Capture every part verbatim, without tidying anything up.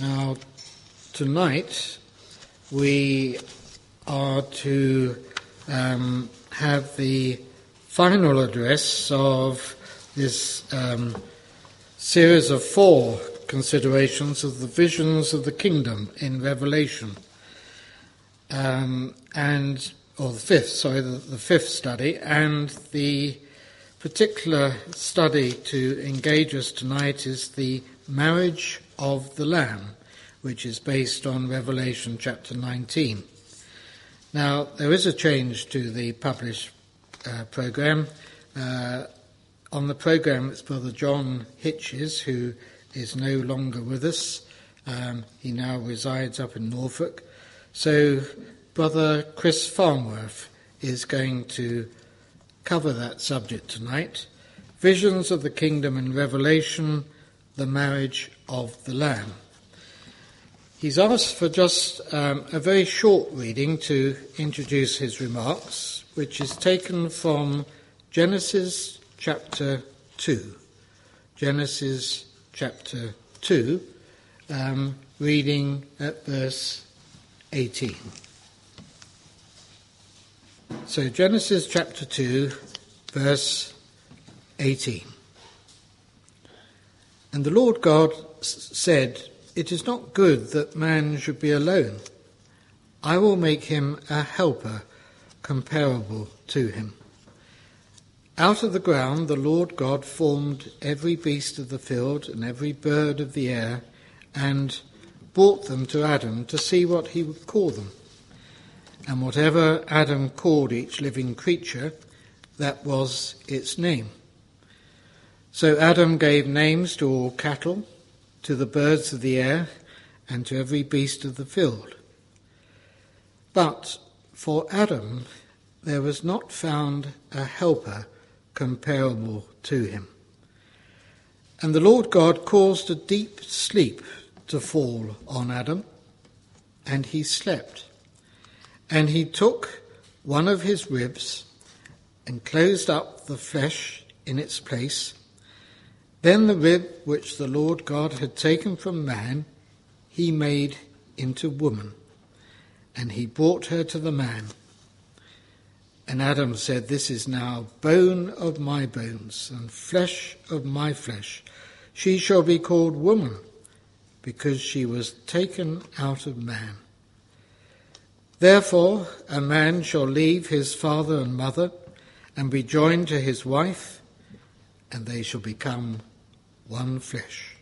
Now, tonight we are to um, have the final address of this um, series of four considerations of the visions of the kingdom in Revelation, um, and or the fifth, sorry, the, the fifth study, and the particular study to engage us tonight is the marriage of the Lamb, which is based on Revelation chapter nineteen. Now, there is a change to the published uh, programme. Uh, on the programme, it's Brother John Hitches, who is no longer with us. Um, he now resides up in Norfolk. So, Brother Chris Farnworth is going to cover that subject tonight. Visions of the Kingdom in Revelation, the marriage of the Lamb. He's asked for just um, a very short reading to introduce his remarks, which is taken from Genesis chapter two. Genesis chapter two, um, reading at verse eighteen. So Genesis chapter two, verse eighteen. And the Lord God s- said, "It is not good that man should be alone. I will make him a helper comparable to him." Out of the ground the Lord God formed every beast of the field and every bird of the air, and brought them to Adam to see what he would call them. And whatever Adam called each living creature, that was its name. So Adam gave names to all cattle, to the birds of the air, and to every beast of the field. But for Adam there was not found a helper comparable to him. And the Lord God caused a deep sleep to fall on Adam, and he slept. And he took one of his ribs and closed up the flesh in its place. Then the rib which the Lord God had taken from man, he made into woman, and he brought her to the man. And Adam said, "This is now bone of my bones and flesh of my flesh. She shall be called woman, because she was taken out of man. Therefore a man shall leave his father and mother and be joined to his wife, and they shall become one flesh."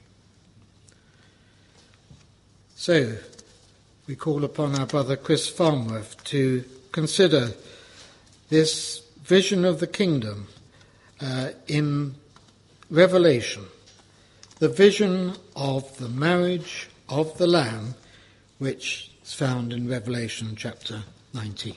So, we call upon our brother Chris Farnworth to consider this vision of the kingdom uh, in Revelation, the vision of the marriage of the Lamb, which is found in Revelation chapter nineteen.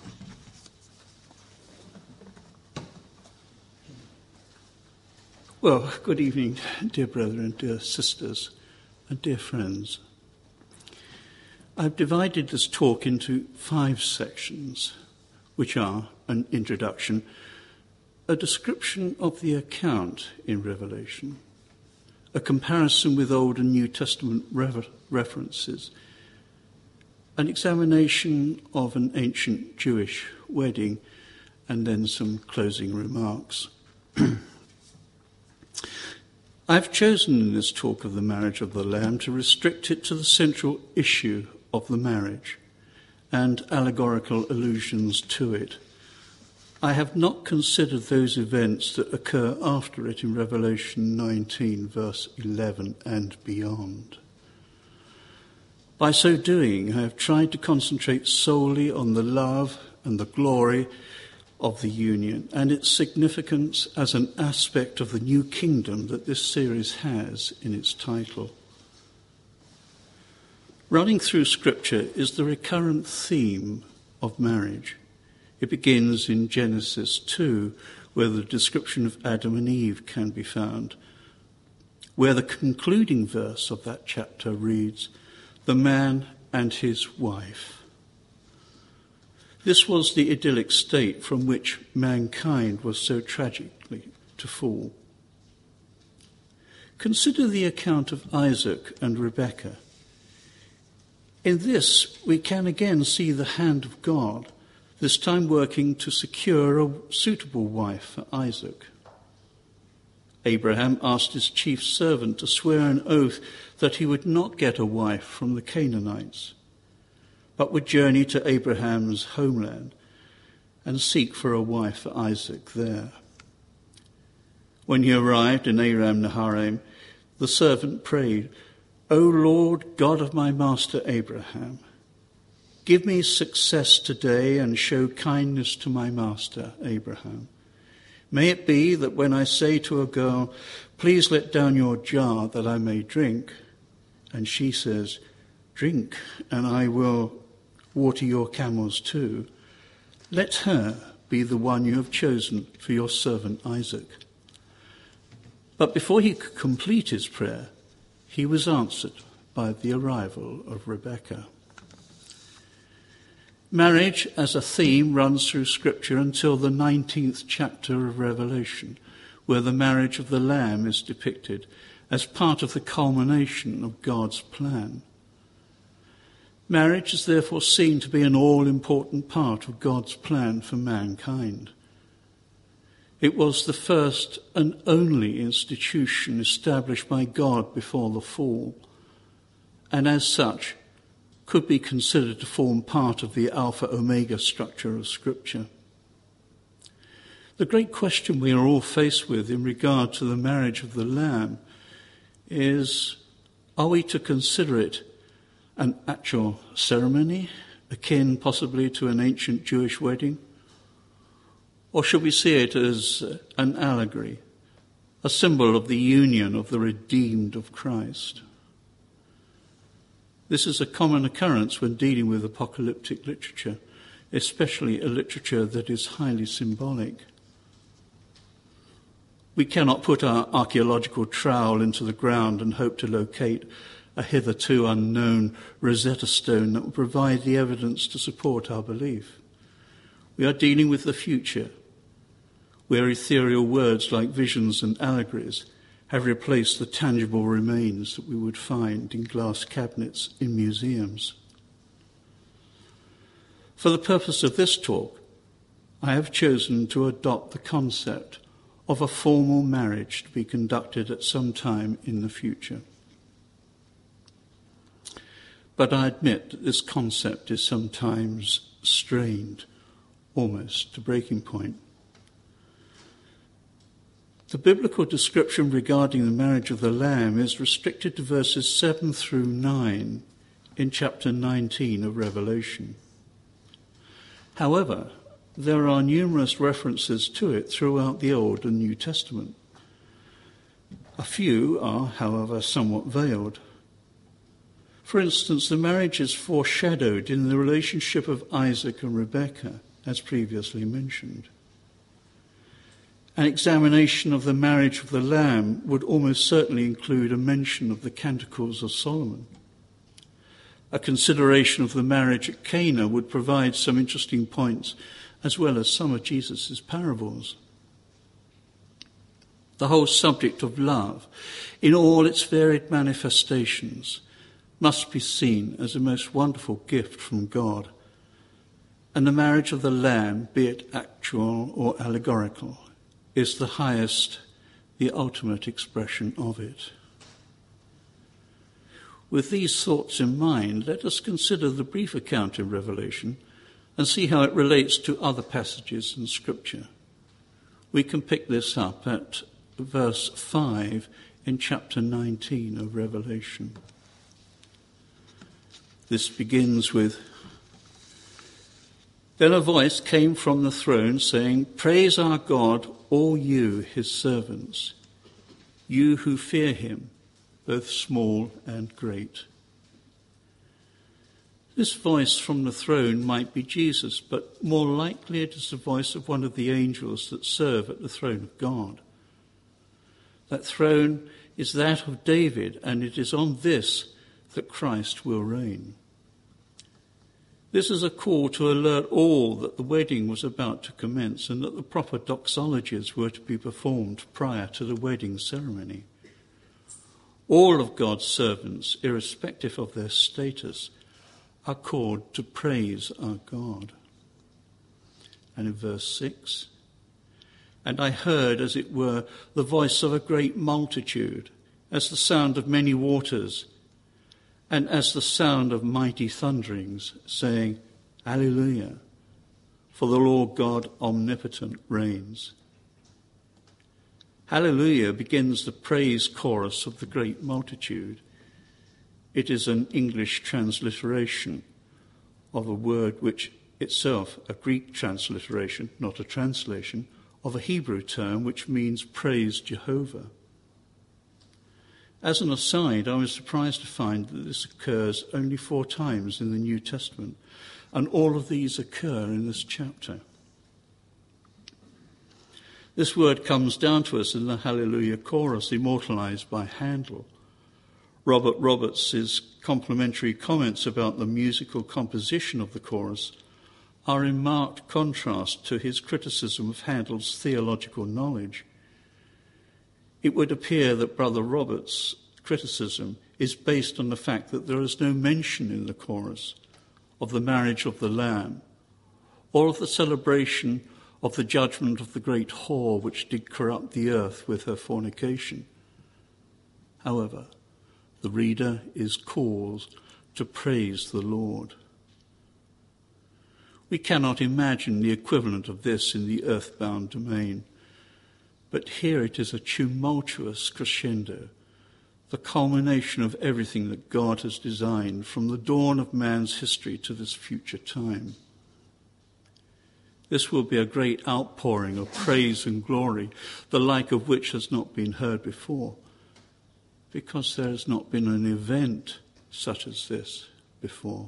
Well, good evening, dear brethren, dear sisters, and dear friends. I've divided this talk into five sections, which are an introduction, a description of the account in Revelation, a comparison with Old and New Testament rever- references, an examination of an ancient Jewish wedding, and then some closing remarks. I've chosen in this talk of the marriage of the Lamb to restrict it to the central issue of the marriage and allegorical allusions to it. I have not considered those events that occur after it in Revelation nineteen, verse eleven and beyond. By so doing, I have tried to concentrate solely on the love and the glory of the union and its significance as an aspect of the new kingdom that this series has in its title. Running through Scripture is the recurrent theme of marriage. It begins in Genesis two, where the description of Adam and Eve can be found, where the concluding verse of that chapter reads, "The man and his wife." This was the idyllic state from which mankind was so tragically to fall. Consider the account of Isaac and Rebekah. In this, we can again see the hand of God, this time working to secure a suitable wife for Isaac. Abraham asked his chief servant to swear an oath that he would not get a wife from the Canaanites, but would journey to Abraham's homeland and seek for a wife for Isaac there. When he arrived in Aram Naharaim, the servant prayed, "O Lord, God of my master Abraham, give me success today and show kindness to my master Abraham. May it be that when I say to a girl, 'Please let down your jar that I may drink,' and she says, 'Drink, and I will water your camels too,' let her be the one you have chosen for your servant Isaac." But before he could complete his prayer, he was answered by the arrival of Rebekah. Marriage as a theme runs through Scripture until the nineteenth chapter of Revelation, where the marriage of the Lamb is depicted as part of the culmination of God's plan. Marriage is therefore seen to be an all-important part of God's plan for mankind. It was the first and only institution established by God before the fall, and as such could be considered to form part of the Alpha-Omega structure of Scripture. The great question we are all faced with in regard to the marriage of the Lamb is, are we to consider it an actual ceremony, akin possibly to an ancient Jewish wedding? Or should we see it as an allegory, a symbol of the union of the redeemed of Christ? This is a common occurrence when dealing with apocalyptic literature, especially a literature that is highly symbolic. We cannot put our archaeological trowel into the ground and hope to locate a hitherto unknown Rosetta Stone that will provide the evidence to support our belief. We are dealing with the future, where ethereal words like visions and allegories have replaced the tangible remains that we would find in glass cabinets in museums. For the purpose of this talk, I have chosen to adopt the concept of a formal marriage to be conducted at some time in the future. But I admit that this concept is sometimes strained, almost to breaking point. The biblical description regarding the marriage of the Lamb is restricted to verses seven through nine in chapter nineteen of Revelation. However, there are numerous references to it throughout the Old and New Testament. A few are, however, somewhat veiled. For instance, the marriage is foreshadowed in the relationship of Isaac and Rebekah, as previously mentioned. An examination of the marriage of the Lamb would almost certainly include a mention of the Canticles of Solomon. A consideration of the marriage at Cana would provide some interesting points, as well as some of Jesus' parables. The whole subject of love, in all its varied manifestations, must be seen as a most wonderful gift from God, and the marriage of the Lamb, be it actual or allegorical, is the highest, the ultimate expression of it. With these thoughts in mind, let us consider the brief account in Revelation and see how it relates to other passages in Scripture. We can pick this up at verse five in chapter nineteen of Revelation. This begins with, "Then a voice came from the throne saying, 'Praise our God, all you, his servants, you who fear him, both small and great.'" This voice from the throne might be Jesus, but more likely it is the voice of one of the angels that serve at the throne of God. That throne is that of David, and it is on this that Christ will reign. This is a call to alert all that the wedding was about to commence and that the proper doxologies were to be performed prior to the wedding ceremony. All of God's servants, irrespective of their status, are called to praise our God. And in verse six, and I heard, as it were, the voice of a great multitude, as the sound of many waters, and as the sound of mighty thunderings, saying, Alleluia, for the Lord God omnipotent reigns. Hallelujah begins the praise chorus of the great multitude. It is an English transliteration of a word which itself, a Greek transliteration, not a translation, of a Hebrew term which means praise Jehovah. As an aside, I was surprised to find that this occurs only four times in the New Testament, and all of these occur in this chapter. This word comes down to us in the Hallelujah chorus, immortalized by Handel. Robert Roberts' complimentary comments about the musical composition of the chorus are in marked contrast to his criticism of Handel's theological knowledge. It would appear that Brother Roberts' criticism is based on the fact that there is no mention in the chorus of the marriage of the Lamb or of the celebration of the judgment of the great whore which did corrupt the earth with her fornication. However, the reader is called to praise the Lord. We cannot imagine the equivalent of this in the earthbound domain, but here it is a tumultuous crescendo, the culmination of everything that God has designed from the dawn of man's history to this future time. This will be a great outpouring of praise and glory, the like of which has not been heard before, because there has not been an event such as this before.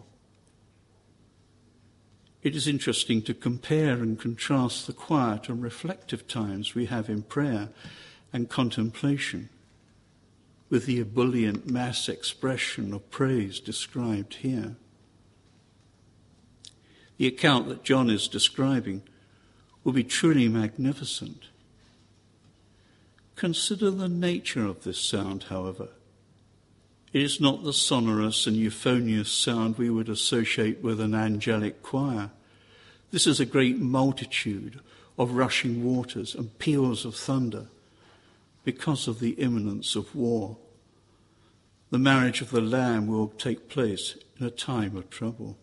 It is interesting to compare and contrast the quiet and reflective times we have in prayer and contemplation with the ebullient mass expression of praise described here. The account that John is describing will be truly magnificent. Consider the nature of this sound, however. It is not the sonorous and euphonious sound we would associate with an angelic choir. This is a great multitude of rushing waters and peals of thunder because of the imminence of war. The marriage of the Lamb will take place in a time of trouble.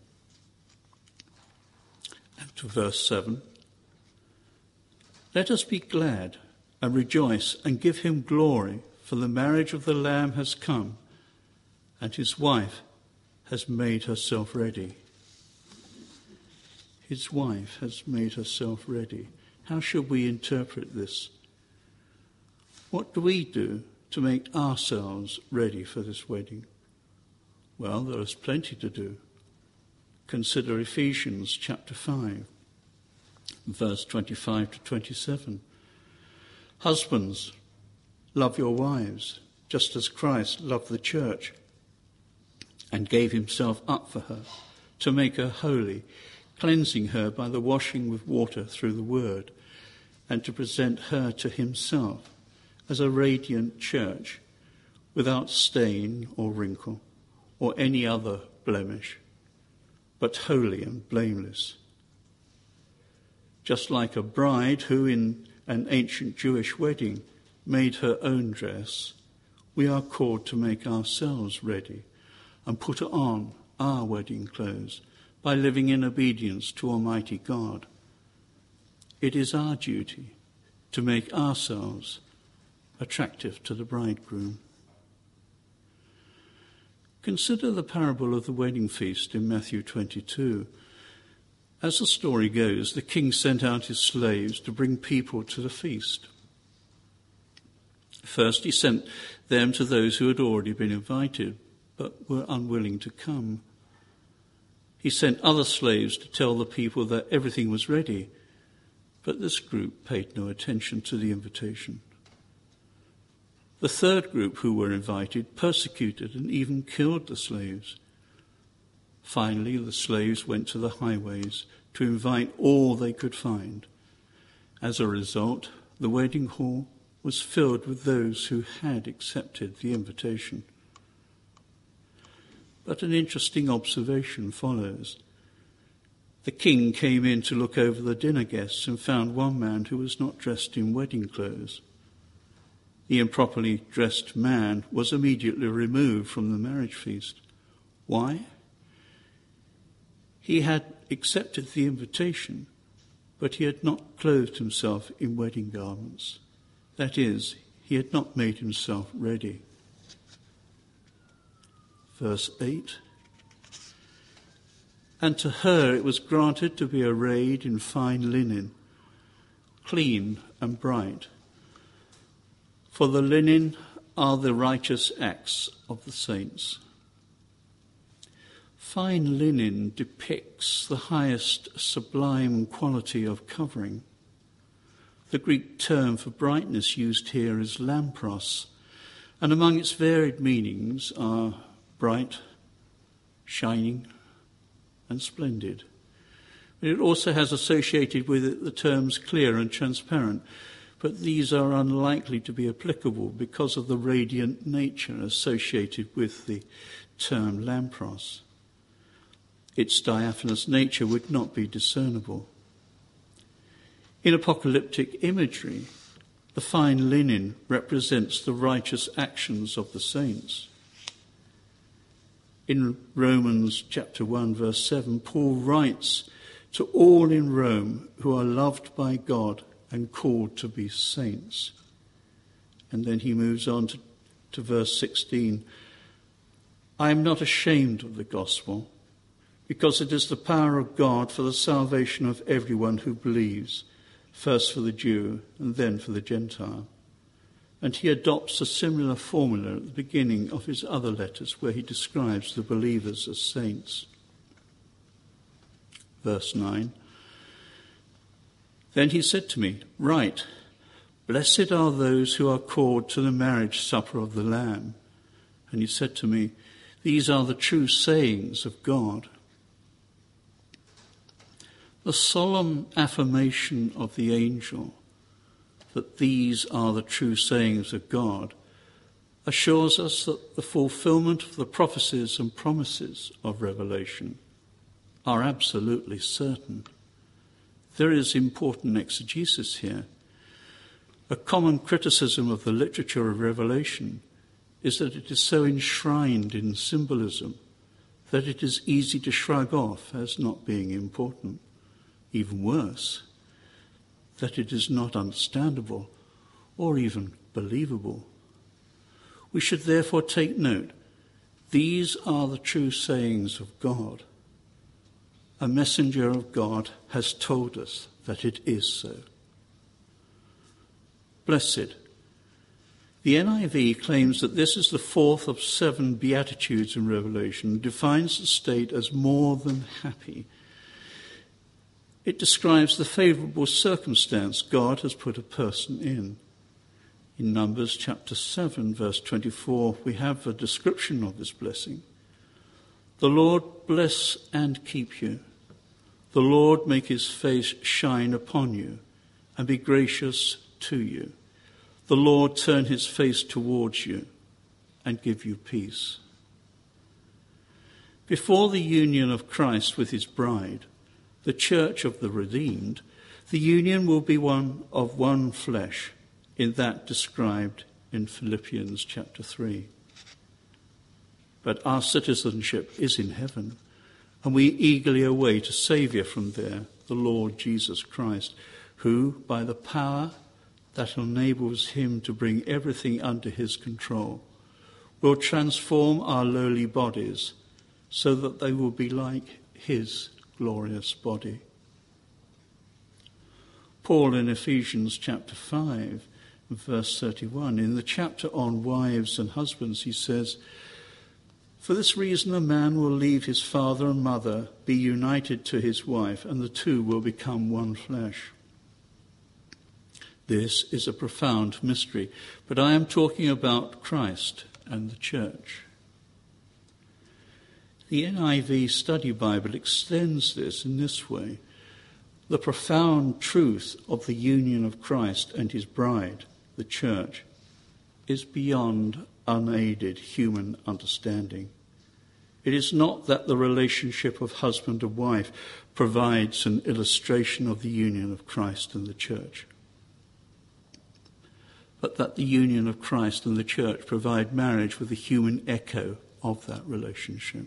And to verse seven, let us be glad and rejoice and give him glory, for the marriage of the Lamb has come, and his wife has made herself ready. His wife has made herself ready. How should we interpret this? What do we do to make ourselves ready for this wedding? Well, there is plenty to do. Consider Ephesians chapter five, verse twenty-five to twenty-seven. Husbands, love your wives, just as Christ loved the church and gave himself up for her, to make her holy, cleansing her by the washing with water through the word, and to present her to himself as a radiant church, without stain or wrinkle or any other blemish, but holy and blameless. Just like a bride who in an ancient Jewish wedding made her own dress, we are called to make ourselves ready and put on our wedding clothes by living in obedience to Almighty God. It is our duty to make ourselves attractive to the bridegroom. Consider the parable of the wedding feast in Matthew twenty-two. As the story goes, the king sent out his slaves to bring people to the feast. First, he sent them to those who had already been invited, but were unwilling to come. He sent other slaves to tell the people that everything was ready, but this group paid no attention to the invitation. The third group who were invited persecuted and even killed the slaves. Finally, the slaves went to the highways to invite all they could find. As a result, the wedding hall was filled with those who had accepted the invitation. But an interesting observation follows. The king came in to look over the dinner guests and found one man who was not dressed in wedding clothes. The improperly dressed man was immediately removed from the marriage feast. Why? He had accepted the invitation, but he had not clothed himself in wedding garments. That is, he had not made himself ready. Verse eight. And to her it was granted to be arrayed in fine linen, clean and bright. For the linen are the righteous acts of the saints. Fine linen depicts the highest sublime quality of covering. The Greek term for brightness used here is lampros, and among its varied meanings are bright, shining, and splendid. But it also has associated with it the terms clear and transparent, but these are unlikely to be applicable because of the radiant nature associated with the term lampros. Its diaphanous nature would not be discernible. In apocalyptic imagery, the fine linen represents the righteous actions of the saints. In Romans chapter one, verse seven, Paul writes to all in Rome who are loved by God and called to be saints. And then he moves on to, to verse sixteen. I am not ashamed of the gospel, because it is the power of God for the salvation of everyone who believes, first for the Jew and then for the Gentile. And he adopts a similar formula at the beginning of his other letters where he describes the believers as saints. Verse nine. Then he said to me, Write, blessed are those who are called to the marriage supper of the Lamb. And he said to me, These are the true sayings of God. The solemn affirmation of the angel that these are the true sayings of God assures us that the fulfillment of the prophecies and promises of Revelation are absolutely certain. There is important exegesis here. A common criticism of the literature of Revelation is that it is so enshrined in symbolism that it is easy to shrug off as not being important. Even worse, that it is not understandable or even believable. We should therefore take note. These are the true sayings of God. A messenger of God has told us that it is so. Blessed. The N I V claims that this is the fourth of seven Beatitudes in Revelation and defines the state as more than happy. It describes the favourable circumstance God has put a person in. In Numbers chapter seven, verse twenty-four, we have a description of this blessing. The Lord bless and keep you. The Lord make his face shine upon you and be gracious to you. The Lord turn his face towards you and give you peace. Before the union of Christ with his bride, the church of the redeemed, the union will be one of one flesh, in that described in Philippians chapter three. But our citizenship is in heaven, and we eagerly await a Saviour from there, the Lord Jesus Christ, who, by the power that enables him to bring everything under his control, will transform our lowly bodies so that they will be like his glorious body. Paul in Ephesians chapter five, verse thirty-one, in the chapter on wives and husbands, he says, For this reason a man will leave his father and mother, be united to his wife, and the two will become one flesh. This is a profound mystery, but I am talking about Christ and the church. The N I V Study Bible extends this in this way. The profound truth of the union of Christ and his bride, the church, is beyond unaided human understanding. It is not that the relationship of husband and wife provides an illustration of the union of Christ and the church, but that the union of Christ and the church provide marriage with a human echo of that relationship.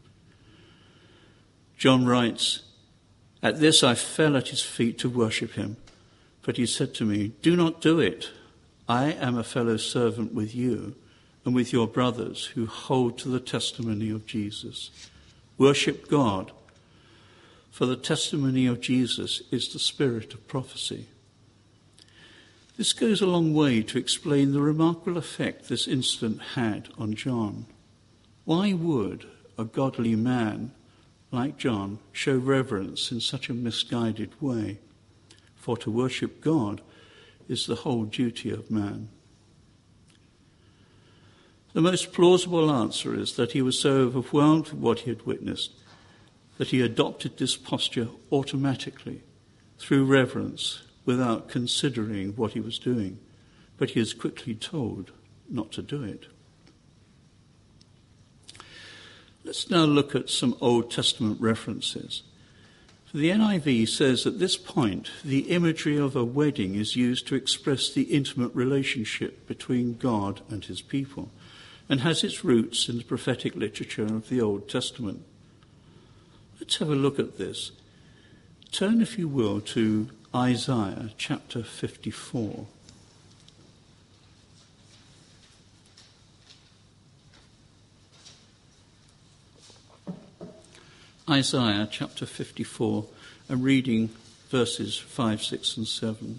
John writes, "At this I fell at his feet to worship him, but he said to me, 'Do not do it. I am a fellow servant with you and with your brothers who hold to the testimony of Jesus. Worship God, for the testimony of Jesus is the spirit of prophecy.'" This goes a long way to explain the remarkable effect this incident had on John. Why would a godly man like John show reverence in such a misguided way? For to worship God is the whole duty of man. The most plausible answer is that he was so overwhelmed with what he had witnessed that he adopted this posture automatically through reverence without considering what he was doing, but he is quickly told not to do it. Let's now look at some Old Testament references. The N I V says at this point the imagery of a wedding is used to express the intimate relationship between God and his people, and has its roots in the prophetic literature of the Old Testament. Let's have a look at this. Turn, if you will, to Isaiah chapter fifty-four. Isaiah chapter fifty-four, and reading verses five, six and seven.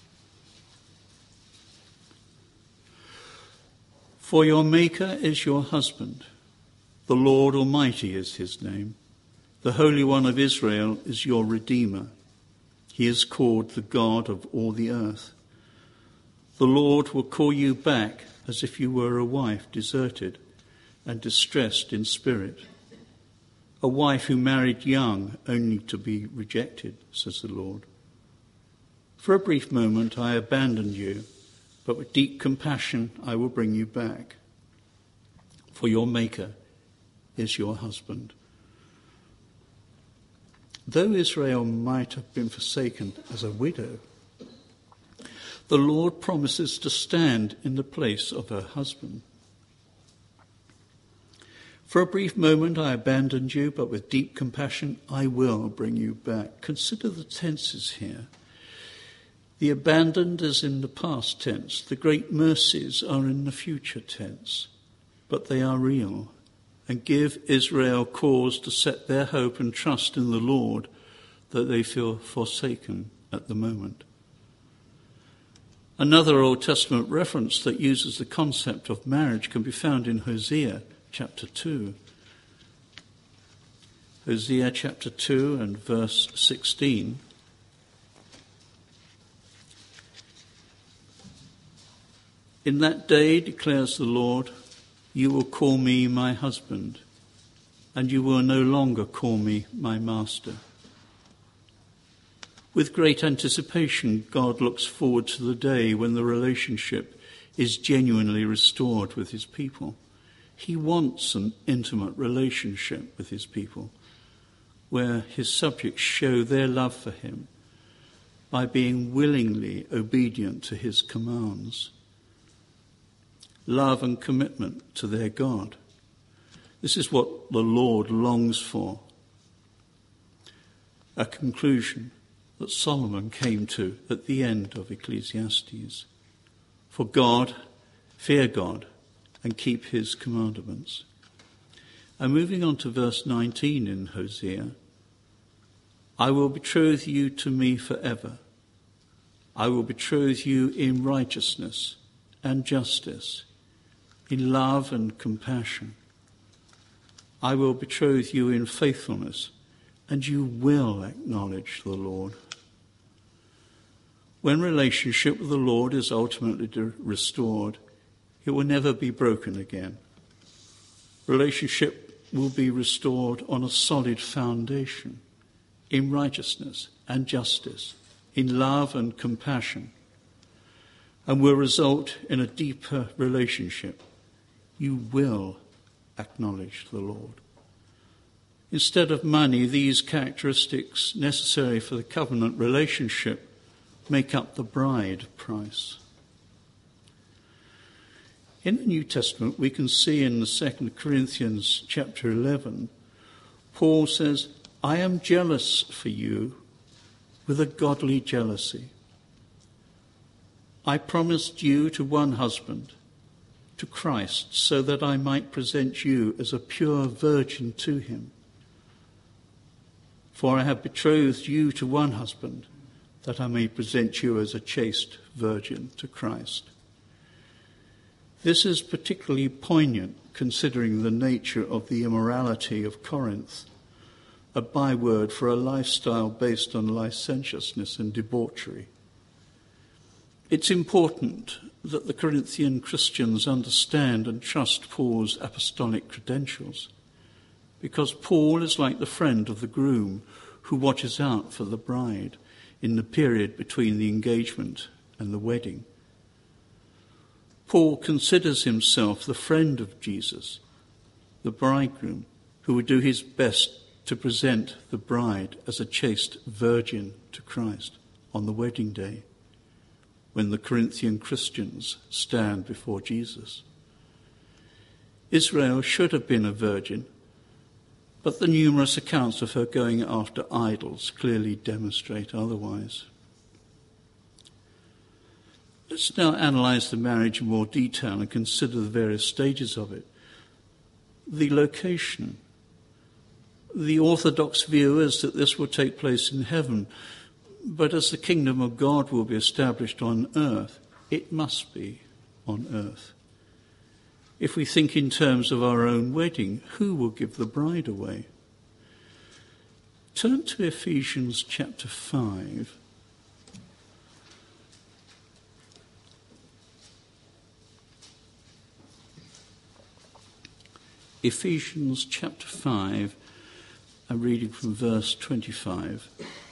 "For your Maker is your husband, the Lord Almighty is his name. The Holy One of Israel is your Redeemer. He is called the God of all the earth. The Lord will call you back as if you were a wife deserted and distressed in spirit, a wife who married young only to be rejected, says the Lord. For a brief moment I abandoned you, but with deep compassion I will bring you back. For your Maker is your husband." Though Israel might have been forsaken as a widow, the Lord promises to stand in the place of her husband. "For a brief moment I abandoned you, but with deep compassion I will bring you back." Consider the tenses here. The abandoned is in the past tense. The great mercies are in the future tense. But they are real and give Israel cause to set their hope and trust in the Lord, that they feel forsaken at the moment. Another Old Testament reference that uses the concept of marriage can be found in Hosea chapter two. Hosea chapter two and verse sixteen. "In that day, declares the Lord, you will call me my husband, and you will no longer call me my master." With great anticipation, God looks forward to the day when the relationship is genuinely restored with his people. He wants an intimate relationship with his people, where his subjects show their love for him by being willingly obedient to his commands. Love and commitment to their God. This is what the Lord longs for. A conclusion that Solomon came to at the end of Ecclesiastes. For God, fear God, and keep his commandments. And moving on to verse nineteen in Hosea, "I will betroth you to me forever. I will betroth you in righteousness and justice, in love and compassion. I will betroth you in faithfulness, and you will acknowledge the Lord." When relationship with the Lord is ultimately restored, it will never be broken again. Relationship will be restored on a solid foundation, in righteousness and justice, in love and compassion, and will result in a deeper relationship. You will acknowledge the Lord. Instead of money, these characteristics necessary for the covenant relationship make up the bride price. In the New Testament, we can see in the Second Corinthians chapter eleven, Paul says, I am jealous for you with a godly jealousy. I promised you to one husband, to Christ, so that I might present you as a pure virgin to him. For I have betrothed you to one husband, that I may present you as a chaste virgin to Christ. This is particularly poignant considering the nature of the immorality of Corinth, a byword for a lifestyle based on licentiousness and debauchery. It's important that the Corinthian Christians understand and trust Paul's apostolic credentials, because Paul is like the friend of the groom who watches out for the bride in the period between the engagement and the wedding. Paul considers himself the friend of Jesus, the bridegroom, who would do his best to present the bride as a chaste virgin to Christ on the wedding day, when the Corinthian Christians stand before Jesus. Israel should have been a virgin, but the numerous accounts of her going after idols clearly demonstrate otherwise. Let's now analyse the marriage in more detail and consider the various stages of it. The location. The orthodox view is that this will take place in heaven, but as the kingdom of God will be established on earth, it must be on earth. If we think in terms of our own wedding, who will give the bride away? Turn to Ephesians chapter five. Ephesians chapter five, I'm reading from verse twenty-five.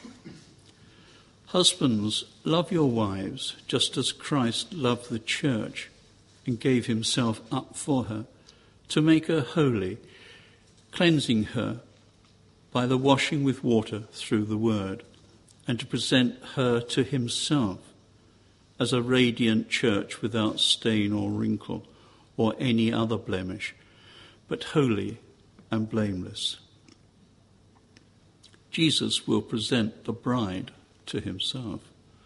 Husbands, love your wives, just as Christ loved the church and gave himself up for her, to make her holy, cleansing her by the washing with water through the word, and to present her to himself as a radiant church without stain or wrinkle or any other blemish, but holy and blameless. Jesus will present the bride to himself.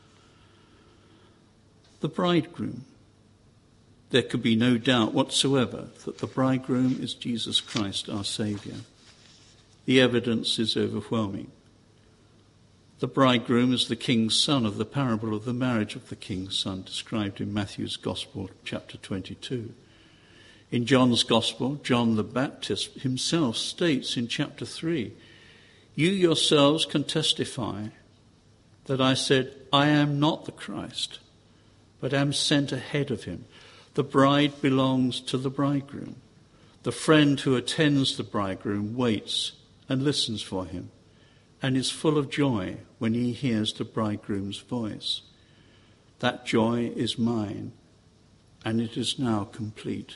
The bridegroom. There could be no doubt whatsoever that the bridegroom is Jesus Christ, our Saviour. The evidence is overwhelming. The bridegroom is the king's son of the parable of the marriage of the king's son, described in Matthew's Gospel, chapter twenty-two. In John's Gospel, John the Baptist himself states in chapter three, "You yourselves can testify that I said, I am not the Christ, but am sent ahead of him. The bride belongs to the bridegroom. The friend who attends the bridegroom waits and listens for him, and is full of joy when he hears the bridegroom's voice. That joy is mine, and it is now complete."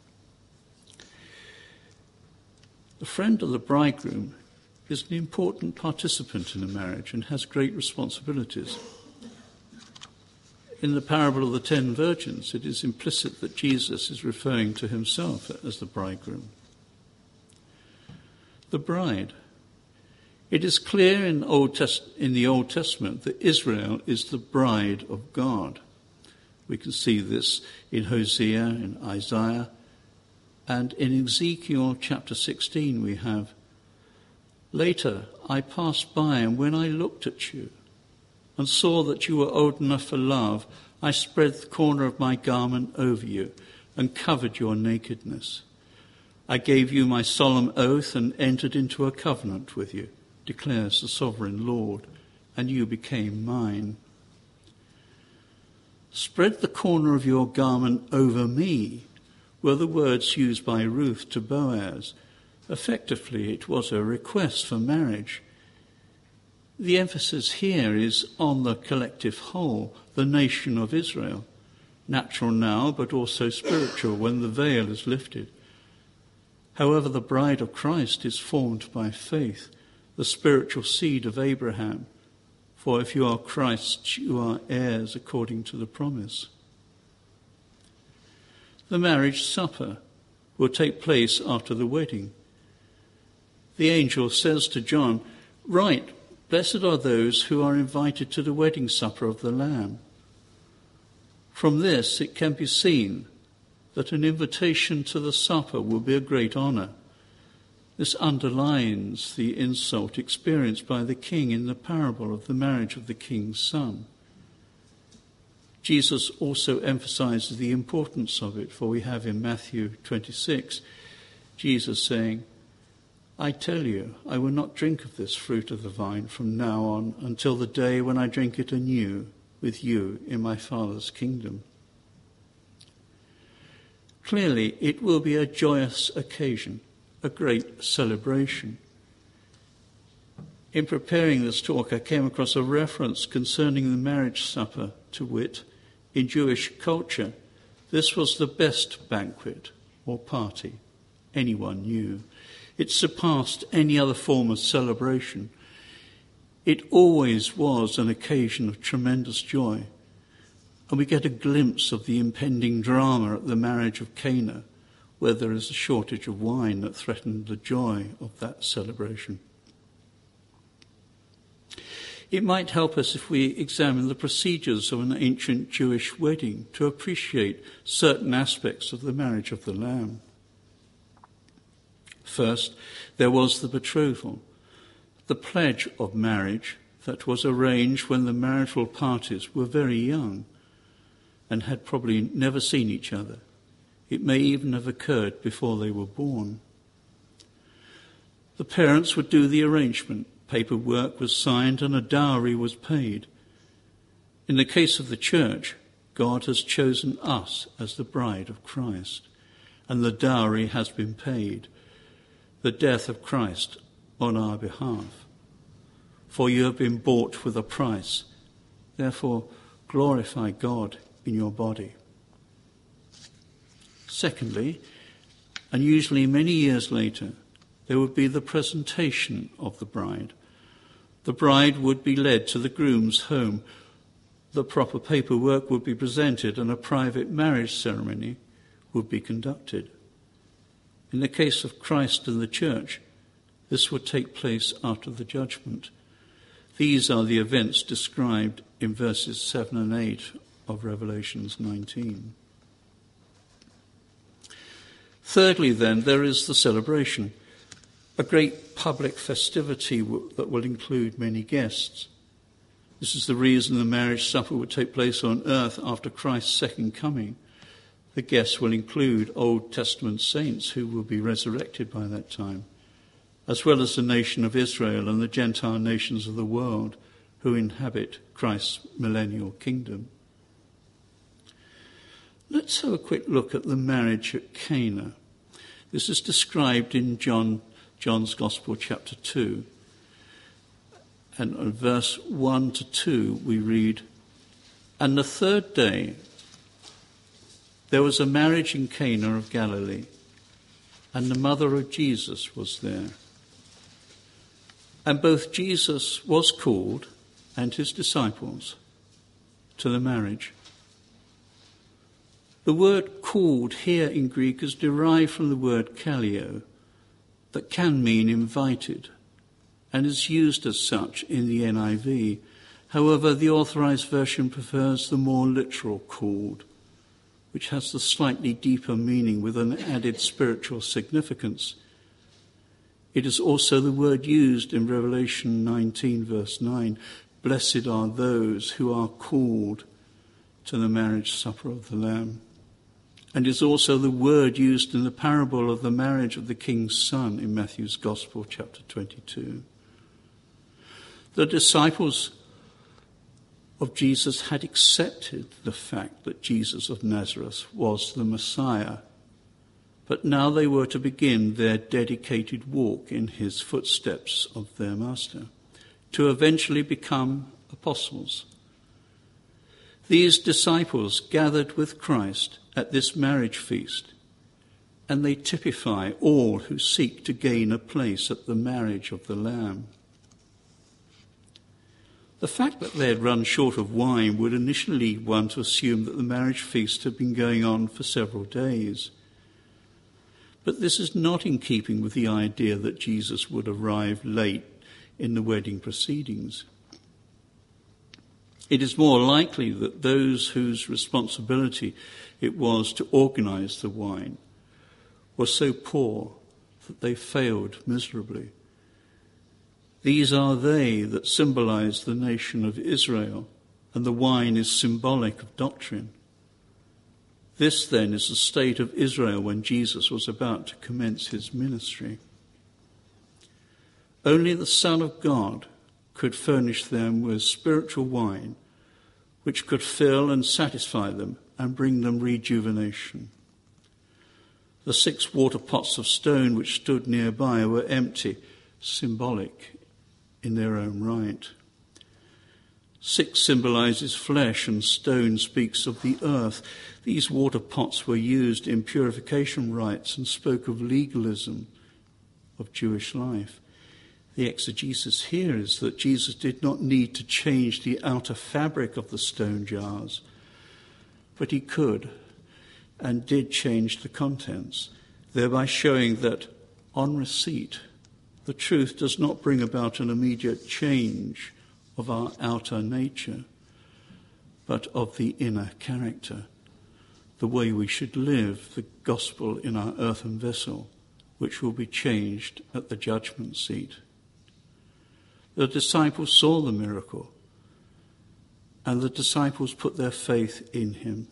The friend of the bridegroom is an important participant in a marriage and has great responsibilities. In the parable of the ten virgins, it is implicit that Jesus is referring to himself as the bridegroom. The bride. It is clear in, Old Test- in the Old Testament that Israel is the bride of God. We can see this in Hosea, in Isaiah, and in Ezekiel chapter sixteen we have, "Later I passed by, and when I looked at you and saw that you were old enough for love, I spread the corner of my garment over you and covered your nakedness. I gave you my solemn oath and entered into a covenant with you, declares the sovereign Lord, and you became mine." Spread the corner of your garment over me were the words used by Ruth to Boaz. Effectively, it was a request for marriage. The emphasis here is on the collective whole, the nation of Israel, natural now, but also spiritual when the veil is lifted. However, the bride of Christ is formed by faith, the spiritual seed of Abraham. For if you are Christ, you are heirs according to the promise. The marriage supper will take place after the wedding. The angel says to John, "Right, blessed are those who are invited to the wedding supper of the Lamb." From this it can be seen that an invitation to the supper will be a great honour. This underlines the insult experienced by the king in the parable of the marriage of the king's son. Jesus also emphasizes the importance of it, for we have in Matthew twenty-six, Jesus saying, "I tell you, I will not drink of this fruit of the vine from now on until the day when I drink it anew with you in my Father's kingdom." Clearly, it will be a joyous occasion, a great celebration. In preparing this talk, I came across a reference concerning the marriage supper, to wit, in Jewish culture, this was the best banquet or party anyone knew. It surpassed any other form of celebration. It always was an occasion of tremendous joy. And we get a glimpse of the impending drama at the marriage of Cana, where there is a shortage of wine that threatened the joy of that celebration. It might help us if we examine the procedures of an ancient Jewish wedding to appreciate certain aspects of the marriage of the Lamb. First, there was the betrothal, the pledge of marriage that was arranged when the marital parties were very young and had probably never seen each other. It may even have occurred before they were born. The parents would do the arrangement. Paperwork was signed and a dowry was paid. In the case of the church, God has chosen us as the bride of Christ, and the dowry has been paid, the death of Christ on our behalf. For you have been bought with a price. Therefore, glorify God in your body. Secondly, and usually many years later, there would be the presentation of the bride. The bride would be led to the groom's home. The proper paperwork would be presented and a private marriage ceremony would be conducted. In the case of Christ and the church, this would take place after the judgment. These are the events described in verses seven and eight of Revelation nineteen. Thirdly, then, there is the celebration, a great public festivity that will include many guests. This is the reason the marriage supper would take place on earth after Christ's second coming. The guests will include Old Testament saints who will be resurrected by that time, as well as the nation of Israel and the Gentile nations of the world who inhabit Christ's millennial kingdom. Let's have a quick look at the marriage at Cana. This is described in John, John's Gospel, chapter two. And in verse one to two we read, "And the third day there was a marriage in Cana of Galilee, and the mother of Jesus was there. And both Jesus was called and his disciples to the marriage." The word called here in Greek is derived from the word kaleo, that can mean invited, and is used as such in the N I V. However, the Authorized Version prefers the more literal called, which has the slightly deeper meaning with an added spiritual significance. It is also the word used in Revelation nineteen, verse nine, "Blessed are those who are called to the marriage supper of the Lamb," and is also the word used in the parable of the marriage of the king's son in Matthew's Gospel, chapter twenty-two. The disciples of Jesus had accepted the fact that Jesus of Nazareth was the Messiah, but now they were to begin their dedicated walk in his footsteps of their master, to eventually become apostles. These disciples gathered with Christ at this marriage feast, and they typify all who seek to gain a place at the marriage of the Lamb. The fact that they had run short of wine would initially lead one to assume that the marriage feast had been going on for several days. But this is not in keeping with the idea that Jesus would arrive late in the wedding proceedings. It is more likely that those whose responsibility it was to organize the wine were so poor that they failed miserably. These are they that symbolize the nation of Israel, and the wine is symbolic of doctrine. This, then, is the state of Israel when Jesus was about to commence his ministry. Only the Son of God could furnish them with spiritual wine, which could fill and satisfy them and bring them rejuvenation. The six water pots of stone which stood nearby were empty, symbolic in their own right. Six symbolizes flesh and stone speaks of the earth. These water pots were used in purification rites and spoke of legalism of Jewish life. The exegesis here is that Jesus did not need to change the outer fabric of the stone jars, but he could and did change the contents, thereby showing that on receipt, the truth does not bring about an immediate change of our outer nature, but of the inner character, the way we should live the gospel in our earthen vessel, which will be changed at the judgment seat. The disciples saw the miracle, and the disciples put their faith in him.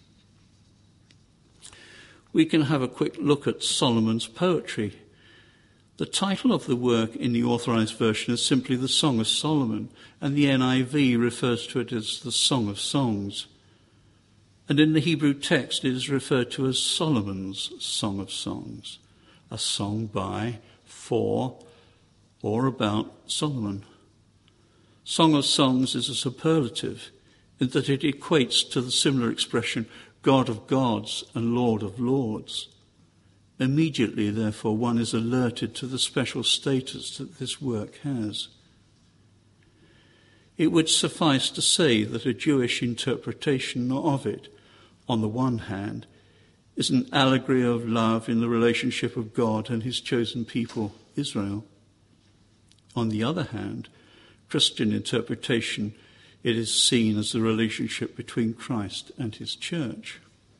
We can have a quick look at Solomon's poetry. The title of the work in the Authorized Version is simply the Song of Solomon, and the N I V refers to it as the Song of Songs. And in the Hebrew text it is referred to as Solomon's Song of Songs, a song by, for, or about Solomon. Song of Songs is a superlative in that it equates to the similar expression God of gods and Lord of lords. Immediately, therefore, one is alerted to the special status that this work has. It would suffice to say that a Jewish interpretation of it, on the one hand, is an allegory of love in the relationship of God and his chosen people, Israel. On the other hand, Christian interpretation, it is seen as the relationship between Christ and his church.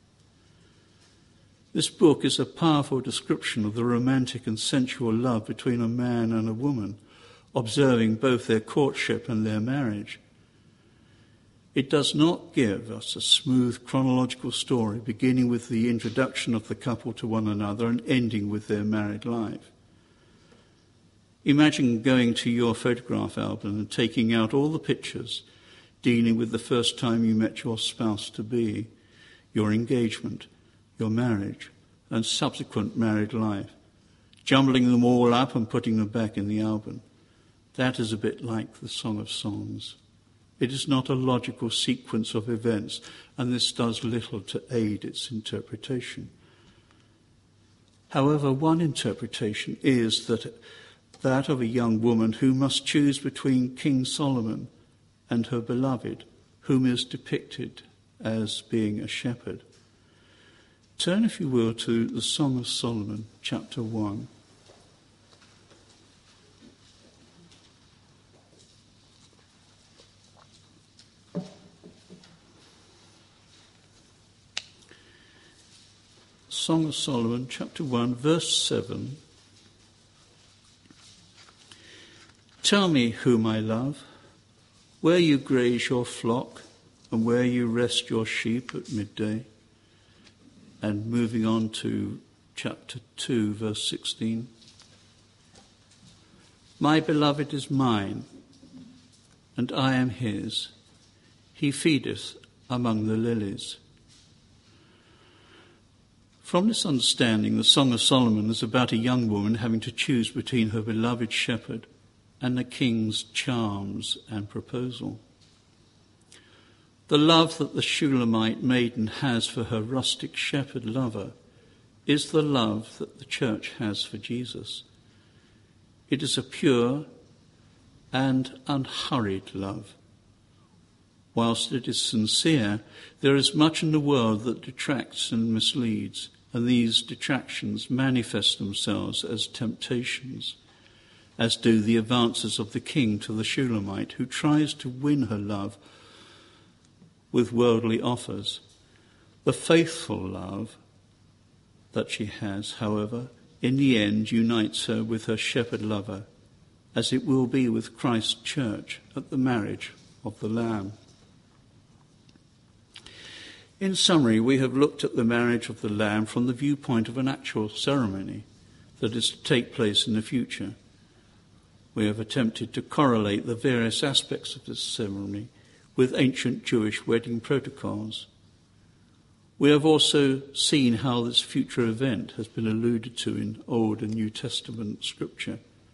This book is a powerful description of the romantic and sensual love between a man and a woman, observing both their courtship and their marriage. It does not give us a smooth chronological story beginning with the introduction of the couple to one another and ending with their married life. Imagine going to your photograph album and taking out all the pictures dealing with the first time you met your spouse-to-be, your engagement, your marriage, and subsequent married life, jumbling them all up and putting them back in the album. That is a bit like the Song of Songs. It is not a logical sequence of events, and this does little to aid its interpretation. However, one interpretation is that that of a young woman who must choose between King Solomon and her beloved, whom is depicted as being a shepherd. Turn, if you will, to the Song of Solomon, chapter one. Song of Solomon, chapter one, verse seven. Tell me whom I love, where you graze your flock, and where you rest your sheep at midday. And moving on to chapter two, verse sixteen. My beloved is mine, and I am his. He feedeth among the lilies. From this understanding, the Song of Solomon is about a young woman having to choose between her beloved shepherd and the king's charms and proposal. The love that the Shulamite maiden has for her rustic shepherd lover is the love that the church has for Jesus. It is a pure and unhurried love. Whilst it is sincere, there is much in the world that detracts and misleads, and these detractions manifest themselves as temptations, as do the advances of the king to the Shulamite, who tries to win her love with worldly offers. The faithful love that she has, however, in the end unites her with her shepherd lover, as it will be with Christ's church at the marriage of the Lamb. In summary, we have looked at the marriage of the Lamb from the viewpoint of an actual ceremony that is to take place in the future. We have attempted to correlate the various aspects of this ceremony with ancient Jewish wedding protocols. We have also seen how this future event has been alluded to in Old and New Testament scripture.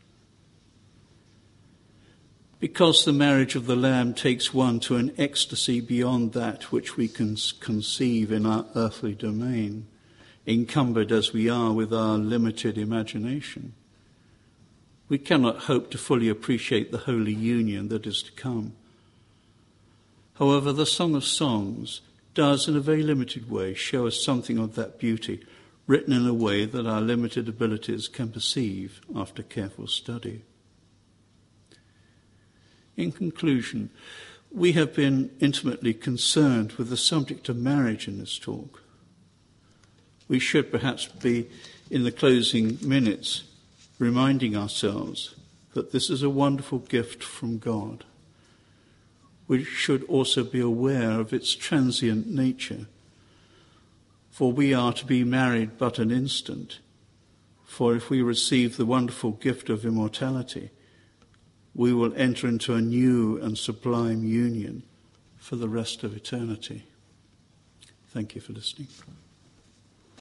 Because the marriage of the Lamb takes one to an ecstasy beyond that which we can conceive in our earthly domain, encumbered as we are with our limited imagination, we cannot hope to fully appreciate the holy union that is to come. However, the Song of Songs does, in a very limited way, show us something of that beauty, written in a way that our limited abilities can perceive after careful study. In conclusion, we have been intimately concerned with the subject of marriage in this talk. We should perhaps be, in the closing minutes, reminding ourselves that this is a wonderful gift from God. We should also be aware of its transient nature, for we are to be married but an instant. For if we receive the wonderful gift of immortality, we will enter into a new and sublime union for the rest of eternity. Thank you for listening.